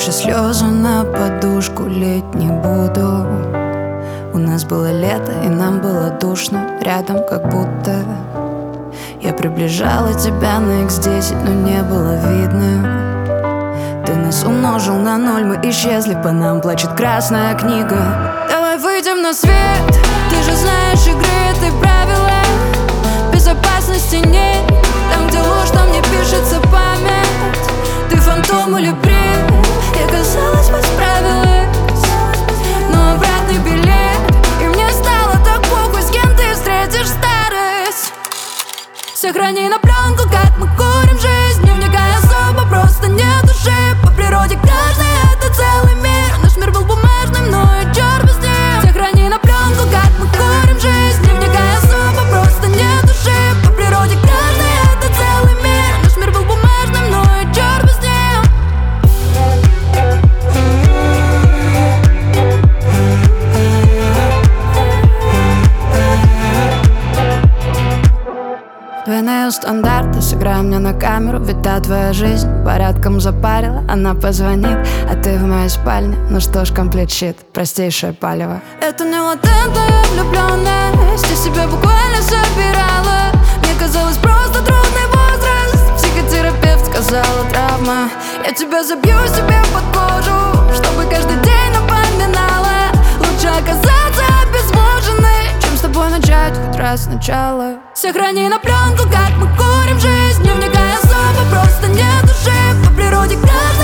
больше слезы на подушку лить не буду. У нас было лето, и нам было душно рядом, как будто я приближала тебя на X10, но не было видно. Ты нас умножил на 0, мы исчезли, по нам плачет красная книга. Давай выйдем на свет, ты же знаешь игры, ты правила. Безопасности нет, там где ложь, там не пишется память. Ты фантом или бред, я казалось бы справилась, но обратный билет. И мне стало так похуй, с кем ты встретишь старость. Сохрани на пленку, как мы курим жизнь, не вникая особо, просто нет души. По природе каждый это целый мир, наш мир был бумажным, но и черт без ним. Сохрани на пленку, как мы курим жизнь, не вникая особо, просто нет души. По природе каждый это целый мир, наш мир был бумажным, но и черт без ним. Двойные стандарты, сыграй мне на камеру, ведь та твоя жизнь порядком запарила. Она позвонит, а ты в моей спальне. Ну что ж, комплект-щит, простейшее палево. Это не латентная влюбленность, я себя буквально собирала. Мне казалось просто трудный возраст, психотерапевт сказала травма. Я тебя забью себе под кожу, чтобы каждый день напоминала. Лучше оказаться обезвоженной, чем с тобой начать хоть раз сначала. Сохрани на пленку, как мы курим жизнь, не вникая особо, просто нет души. По природе каждый